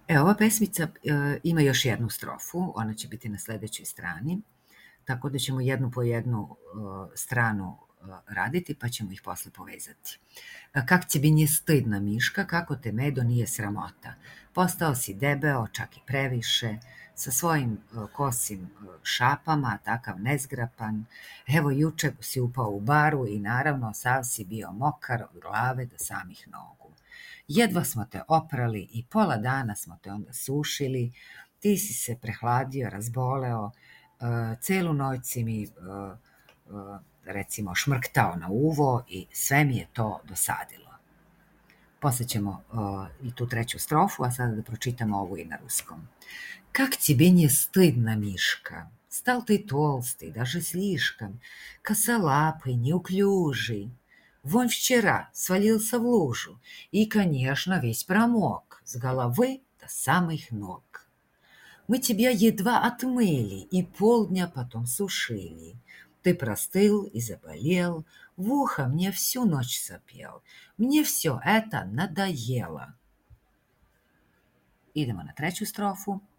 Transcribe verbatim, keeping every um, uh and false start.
E, ova pesmica e, ima još jednu strofu, ona će biti na sledećoj strani, tako da ćemo jednu po jednu uh, stranu uh, raditi, pa ćemo ih posle povezati. Kak ti bi nije stidna miška, kako te medo nije sramota. Postao si debeo, čak i previše, sa svojim uh, kosim uh, šapama, takav nezgrapan. Evo, juče si upao u baru i naravno sav si bio mokar od glave do samih nogu. Jedva smo te oprali i pola dana smo te onda sušili, ti si se prehladio, razboleo, uh, celu noć si mi uh, uh, recimo šmrktao na uvo i sve mi je to dosadilo. Posle ćemo uh, i tu treću strofu, a sada da pročitamo ovu i na ruskom. Как тебе не стыдно, Мишка? Стал ты толстый, даже слишком, косолапый, неуклюжий. Вон вчера свалился в лужу и, конечно, весь промок с головы до самых ног. Мы тебя едва отмыли и полдня потом сушили. Ты простыл и заболел, в ухо мне всю ночь сопел. Мне все это надоело. Idemo na treću strofu.